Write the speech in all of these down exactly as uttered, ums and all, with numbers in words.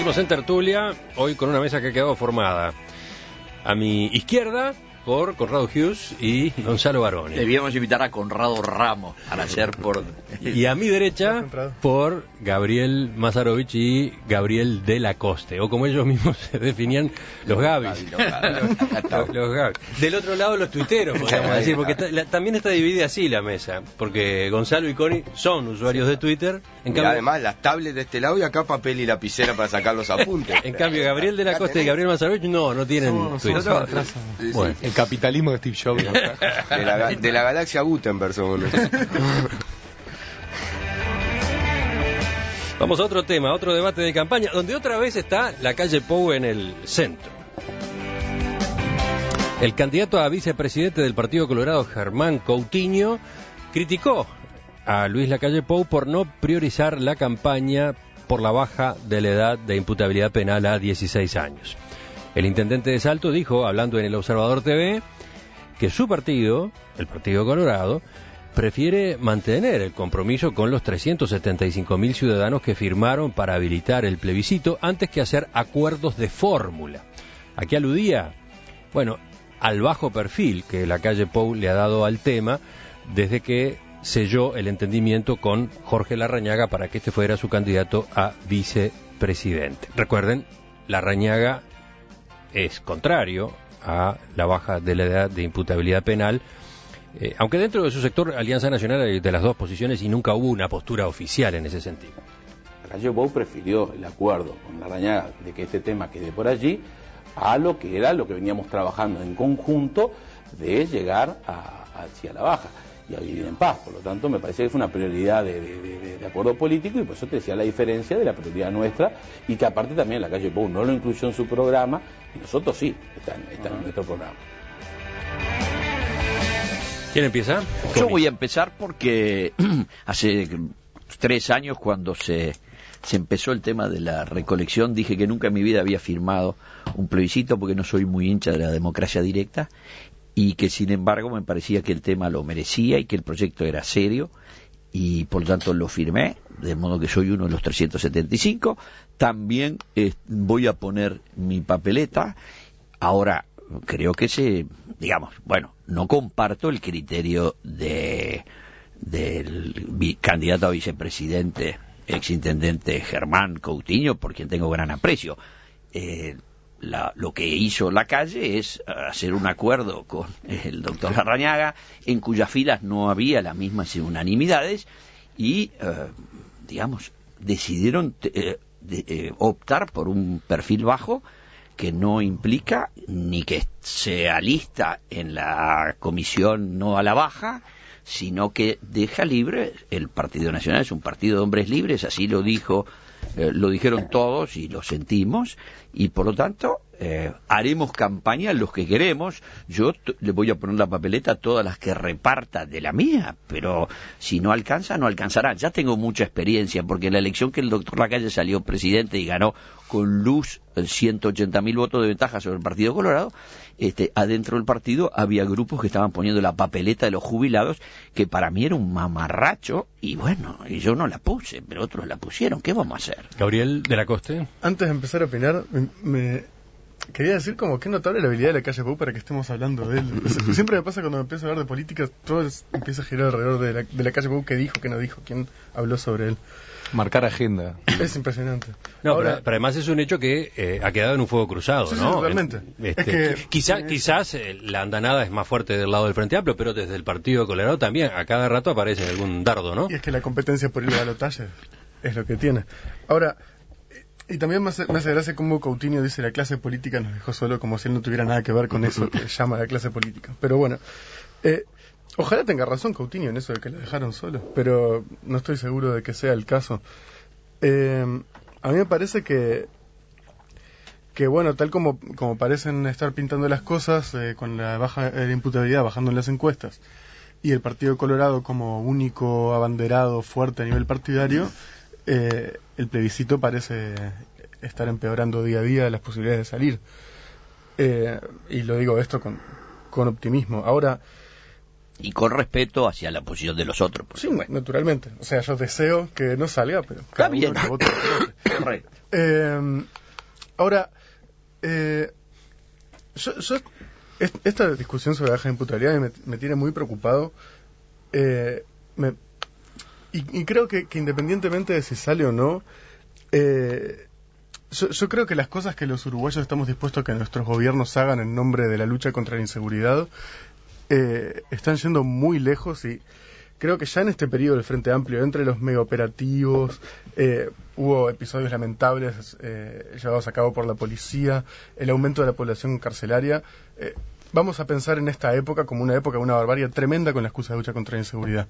Estamos en tertulia, hoy con una mesa que ha quedado formada a mi izquierda por Conrado Hughes y Gonzalo Baroni. Debíamos invitar a Conrado Ramos para hacer por... Y a mi derecha por Gabriel Mazarovich y Gabriel de la Coste, o como ellos mismos se definían, los Gabis. Los Gabis. Los Gabis. Del otro lado los tuiteros, podríamos decir, porque está, la, también está dividida así la mesa, porque Gonzalo y Connie son usuarios de Twitter. En y cambio, además las tablets de este lado y acá papel y lapicera para sacar los apuntes. En cambio Gabriel de la Coste y Gabriel Mazarovich no, no tienen somos, Twitter. somos No, sí, bueno. el capitalismo de Steve Jobs. De la, de la galaxia Gutenberg somos nosotros. Vamos a otro tema, otro debate de campaña, donde otra vez está la calle Pou en el centro. El candidato a vicepresidente del Partido Colorado, Germán Coutinho, criticó a Luis Lacalle Pou por no priorizar la campaña por la baja de la edad de imputabilidad penal a dieciséis años. El intendente de Salto dijo, hablando en El Observador T V, que su partido, el Partido Colorado, prefiere mantener el compromiso con los trescientos setenta y cinco mil ciudadanos que firmaron para habilitar el plebiscito antes que hacer acuerdos de fórmula. ¿A qué aludía? Bueno, al bajo perfil que Lacalle Pou le ha dado al tema desde que selló el entendimiento con Jorge Larrañaga para que este fuera su candidato a vicepresidente. Recuerden, Larrañaga es contrario a la baja de la edad de imputabilidad penal, eh, aunque dentro de su sector Alianza Nacional hay de las dos posiciones y nunca hubo una postura oficial en ese sentido. Lacalle Pou prefirió el acuerdo con Larrañaga de que este tema quede por allí a lo que era lo que veníamos trabajando en conjunto de llegar a, hacia la baja y a vivir en paz. Por lo tanto, me parece que fue una prioridad de, de, de, de acuerdo político y por eso te decía la diferencia de la prioridad nuestra y que aparte también Lacalle Pou no lo incluyó en su programa y nosotros sí, está, está uh-huh. en nuestro programa. ¿Quién empieza? Yo voy a empezar porque hace tres años cuando se, se empezó el tema de la recolección dije que nunca en mi vida había firmado un plebiscito porque no soy muy hincha de la democracia directa y que sin embargo me parecía que el tema lo merecía y que el proyecto era serio y por lo tanto lo firmé, de modo que soy uno de los trescientos setenta y cinco. También eh, voy a poner mi papeleta. Ahora, creo que se, digamos, bueno, no comparto el criterio de del candidato a vicepresidente, exintendente Germán Coutinho, por quien tengo gran aprecio. Eh, La, lo que hizo Lacalle es hacer un acuerdo con el doctor Larrañaga, en cuyas filas no había las mismas unanimidades, y, eh, digamos, decidieron eh, de, eh, optar por un perfil bajo que no implica ni que se alista en la comisión no a la baja, sino que deja libre. El Partido Nacional es un partido de hombres libres, así lo dijo, eh, lo dijeron todos y lo sentimos, y por lo tanto eh, haremos campaña los que queremos. Yo t- le voy a poner la papeleta a todas las que reparta de la mía, pero si no alcanza, no alcanzará. Ya tengo mucha experiencia, porque en la elección que el doctor Lacalle salió presidente y ganó con luz ciento ochenta mil votos de ventaja sobre el Partido Colorado, este, adentro del partido había grupos que estaban poniendo la papeleta de los jubilados, que para mí era un mamarracho, y bueno, y yo no la puse, pero otros la pusieron. ¿Qué vamos a hacer? Gabriel de la Coste. Antes de empezar a opinar, me, me quería decir como que notable la habilidad de Lacalle Pou para que estemos hablando de él. Siempre me pasa cuando me empiezo a hablar de política, todo es, empieza a girar alrededor de, la, de Lacalle Pou, qué dijo, qué no dijo, quién habló sobre él. Marcar agenda. Es impresionante. No, Ahora, pero, pero además es un hecho que eh, ha quedado en un fuego cruzado, sí, ¿no? Sí, totalmente. Este, es que, quizá, es... Quizás eh, la andanada es más fuerte del lado del Frente Amplio, pero desde el Partido Colorado también a cada rato aparece algún dardo, ¿no? Y es que la competencia por ir a balotaje es lo que tiene. Ahora, y también me hace, me hace gracia cómo Coutinho dice la clase política nos dejó solo, como si él no tuviera nada que ver con eso que llama la clase política. Pero bueno, eh, ojalá tenga razón Coutinho en eso de que lo dejaron solo, pero no estoy seguro de que sea el caso. Eh, a mí me parece que que bueno, tal como como parecen estar pintando las cosas, eh, con la baja de imputabilidad bajando en las encuestas y el Partido Colorado como único abanderado fuerte a nivel partidario, eh, el plebiscito parece estar empeorando día a día las posibilidades de salir, eh, y lo digo esto con, con optimismo. Ahora, Y con respeto hacia la posición de los otros. Sí, bueno. Naturalmente. O sea, yo deseo que no salga, pero... Está bien. Correcto. Eh, ahora, eh, yo, yo, esta discusión sobre la baja imputabilidad me, me tiene muy preocupado. Eh, me, y, y creo que, que independientemente de si sale o no, eh, yo, yo creo que las cosas que los uruguayos estamos dispuestos a que nuestros gobiernos hagan en nombre de la lucha contra la inseguridad eh, están yendo muy lejos, y creo que ya en este periodo del Frente Amplio, entre los megaoperativos, eh, hubo episodios lamentables eh, llevados a cabo por la policía, el aumento de la población carcelaria. Eh, vamos a pensar en esta época como una época de una barbarie tremenda con la excusa de lucha contra la inseguridad.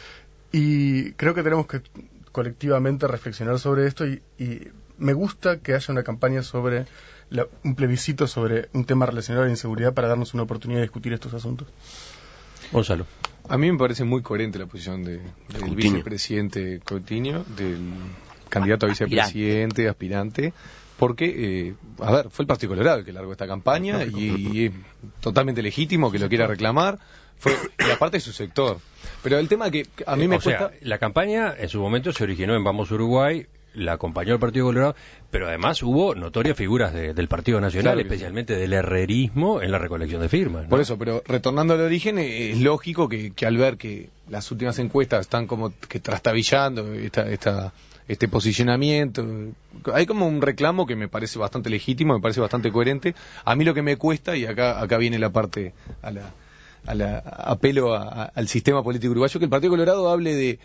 Y creo que tenemos que colectivamente reflexionar sobre esto, y, y me gusta que haya una campaña sobre la, un plebiscito sobre un tema relacionado a la inseguridad para darnos una oportunidad de discutir estos asuntos. Gonzalo. A mí me parece muy coherente la posición de, del Coutinho. vicepresidente Coutinho, del candidato a vicepresidente, aspirante, porque, eh, a ver, fue el Partido Colorado el que largó esta campaña y, y es totalmente legítimo que lo quiera reclamar, fue y aparte de su sector. Pero el tema que a mí Eh, me o cuesta... sea, la campaña en su momento se originó en Vamos Uruguay, la acompañó el Partido Colorado, pero además hubo notorias figuras de, del Partido Nacional, Claro que especialmente sí. del herrerismo en la recolección de firmas, ¿no? Por eso, pero retornando al origen, eh, es lógico que, que al ver que las últimas encuestas están como que trastabillando esta, esta, este posicionamiento, hay como un reclamo que me parece bastante legítimo, me parece bastante coherente. A mí lo que me cuesta, y acá acá viene la parte a la, a la apelo a, a, al sistema político uruguayo, que el Partido Colorado hable de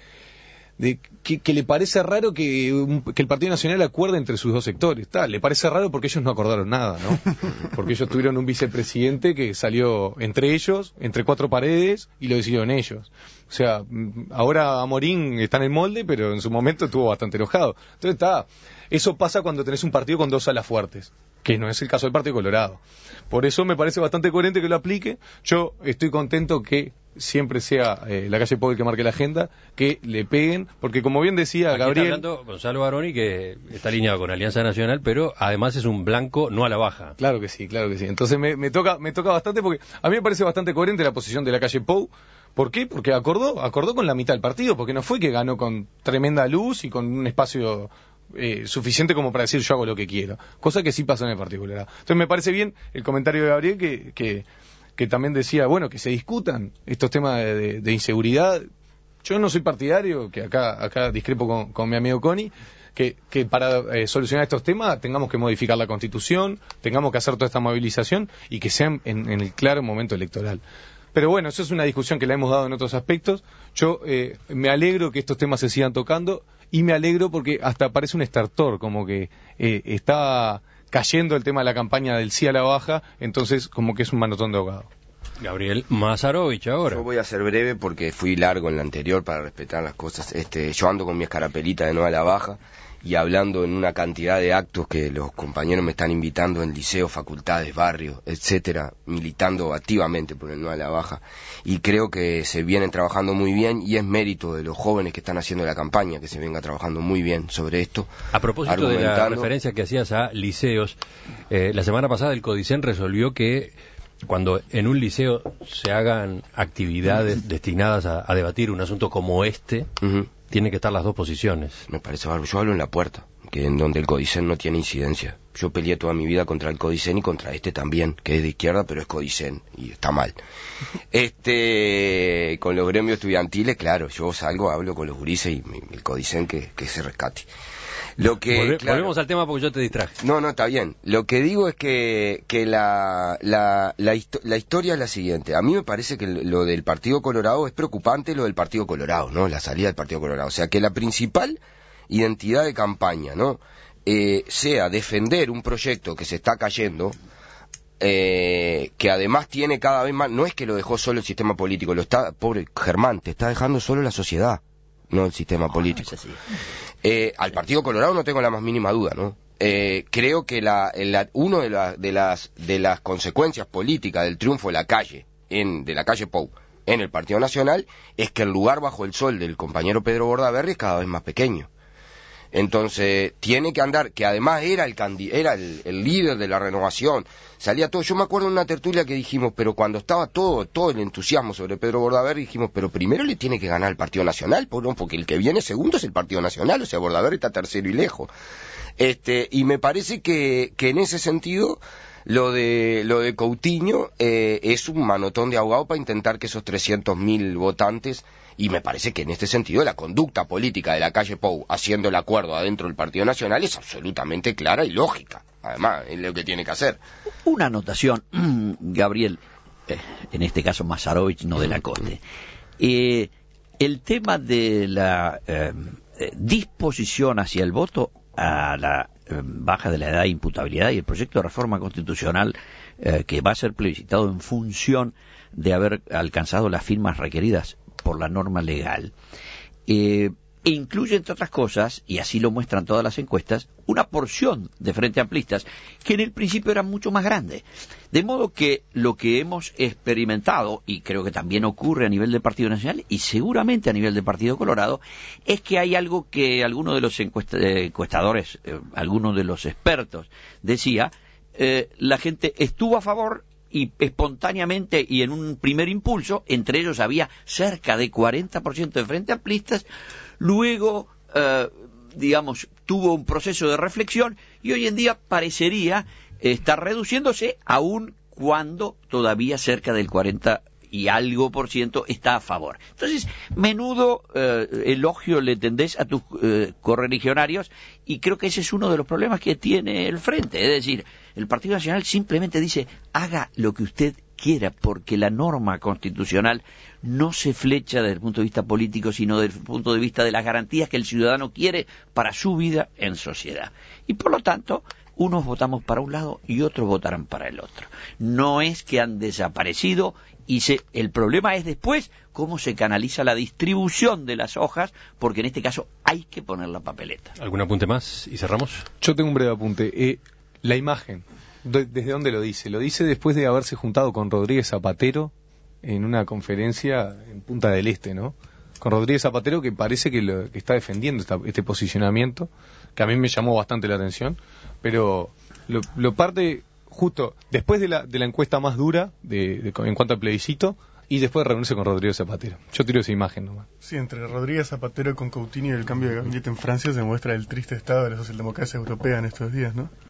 de que, que le parece raro que, un, que el Partido Nacional acuerde entre sus dos sectores. Tal, le parece raro porque ellos no acordaron nada, ¿no? Porque ellos tuvieron un vicepresidente que salió entre ellos, entre cuatro paredes, y lo decidieron ellos. O sea, ahora Amorín está en el molde, pero en su momento estuvo bastante enojado. Entonces está, eso pasa cuando tenés un partido con dos alas fuertes, que no es el caso del Partido Colorado. Por eso me parece bastante coherente que lo aplique. Yo estoy contento que siempre sea eh, la calle Pou el que marque la agenda, que le peguen, porque como bien decía Aquí Gabriel... está hablando Gonzalo Baroni, que está alineado con Alianza Nacional, pero además es un blanco no a la baja. Claro que sí, claro que sí. Entonces me, me toca me toca bastante, porque a mí me parece bastante coherente la posición de la calle Pou. ¿Por qué? Porque acordó acordó con la mitad del partido, porque no fue que ganó con tremenda luz y con un espacio eh, suficiente como para decir yo hago lo que quiero, cosa que sí pasó en el Partido Colorado. Entonces me parece bien el comentario de Gabriel que... que que también decía, bueno, que se discutan estos temas de, de, de inseguridad. Yo no soy partidario, que acá acá discrepo con, con mi amigo Connie, que, que para eh, solucionar estos temas tengamos que modificar la Constitución, tengamos que hacer toda esta movilización y que sean en, en el claro momento electoral. Pero bueno, eso es una discusión que la hemos dado en otros aspectos. Yo eh, me alegro que estos temas se sigan tocando, y me alegro porque hasta parece un estertor, como que eh, está cayendo el tema de la campaña del sí a la baja, entonces como que es un manotón de ahogado. Gabriel Mazarovich ahora. Yo voy a ser breve porque fui largo en la anterior para respetar las cosas. Este, yo ando con mi escarapelita de no a la baja y hablando en una cantidad de actos que los compañeros me están invitando en liceos, facultades, barrios, etcétera, militando activamente por el no a la baja, y creo que se vienen trabajando muy bien, y es mérito de los jóvenes que están haciendo la campaña que se venga trabajando muy bien sobre esto. A propósito de la referencia que hacías a liceos, eh, la semana pasada el Codicen resolvió que cuando en un liceo se hagan actividades destinadas a, a debatir un asunto como este, uh-huh, tienen que estar las dos posiciones. Me parece bárbaro. Yo hablo en la puerta, que en donde el Codicen no tiene incidencia. Yo peleé toda mi vida contra el Codicen y contra este también, que es de izquierda, pero es Codicen y está mal. Este, con los gremios estudiantiles, claro, yo salgo, hablo con los gurises y el Codicen que, que se rescate. Lo que, Volve, claro, volvemos al tema porque yo te distraje. No, no, está bien. Lo que digo es que, que la, la, la, histo- la historia es la siguiente. A mí me parece que lo del Partido Colorado es preocupante, lo del Partido Colorado, ¿no? La salida del Partido Colorado. O sea, que la principal identidad de campaña, ¿no? Eh, sea defender un proyecto que se está cayendo, eh, que además tiene cada vez más... No es que lo dejó solo el sistema político, lo está... Pobre Germán, te está dejando solo la sociedad, no el sistema no, político. Es así. Eh, al Partido Colorado no tengo la más mínima duda, ¿no? Eh, creo que la, la, uno de, la, de las de las consecuencias políticas del triunfo de la calle, en, de la calle Pou, en el Partido Nacional, es que el lugar bajo el sol del compañero Pedro Bordaberry es cada vez más pequeño. Entonces, tiene que andar, que además era el candi era el, el líder de la renovación, salía todo. Yo me acuerdo de una tertulia que dijimos, pero cuando estaba todo, todo el entusiasmo sobre Pedro Bordaberry, dijimos, pero primero le tiene que ganar el Partido Nacional, porque el que viene segundo es el Partido Nacional, o sea, Bordaberry está tercero y lejos. Este, y me parece que, que en ese sentido, lo de, lo de Coutinho eh, es un manotón de ahogado para intentar que esos trescientos mil votantes. Y me parece que en este sentido la conducta política de la calle Pou haciendo el acuerdo adentro del Partido Nacional es absolutamente clara y lógica. Además, es lo que tiene que hacer. Una anotación, Gabriel, eh, en este caso Mazarovich, no de la Coste. Eh, el tema de la eh, disposición hacia el voto a la eh, baja de la edad de imputabilidad y el proyecto de reforma constitucional eh, que va a ser plebiscitado en función de haber alcanzado las firmas requeridas por la norma legal, eh, e incluye, entre otras cosas, y así lo muestran todas las encuestas, una porción de Frente Amplistas que en el principio era mucho más grande. De modo que lo que hemos experimentado, y creo que también ocurre a nivel del Partido Nacional, y seguramente a nivel del Partido Colorado, es que hay algo que algunos de los encuesta, eh, encuestadores, eh, algunos de los expertos, decía, eh, la gente estuvo a favor y espontáneamente y en un primer impulso, entre ellos había cerca de cuarenta por ciento de Frente Amplistas, luego, eh, digamos, tuvo un proceso de reflexión y hoy en día parecería estar reduciéndose, aun cuando todavía cerca del cuarenta y algo por ciento está a favor. Entonces, menudo eh, elogio le tendés a tus eh, correligionarios y creo que ese es uno de los problemas que tiene el Frente, es decir, el Partido Nacional simplemente dice, haga lo que usted quiera, porque la norma constitucional no se flecha desde el punto de vista político, sino desde el punto de vista de las garantías que el ciudadano quiere para su vida en sociedad. Y por lo tanto, unos votamos para un lado y otros votarán para el otro. No es que han desaparecido y se, el problema es después cómo se canaliza la distribución de las hojas, porque en este caso hay que poner la papeleta. ¿Algún apunte más y cerramos? Yo tengo un breve apunte. Eh, la imagen, ¿desde dónde lo dice? Lo dice después de haberse juntado con Rodríguez Zapatero en una conferencia en Punta del Este, ¿no? Con Rodríguez Zapatero, que parece que, lo, que está defendiendo esta, este posicionamiento, que a mí me llamó bastante la atención, pero lo, lo parte justo después de la, de la encuesta más dura de, de, en cuanto al plebiscito, y después de reunirse con Rodríguez Zapatero. Yo tiro esa imagen nomás. Sí, entre Rodríguez Zapatero con Coutinho y el cambio de gabinete en Francia se muestra el triste estado de la socialdemocracia europea en estos días, ¿no?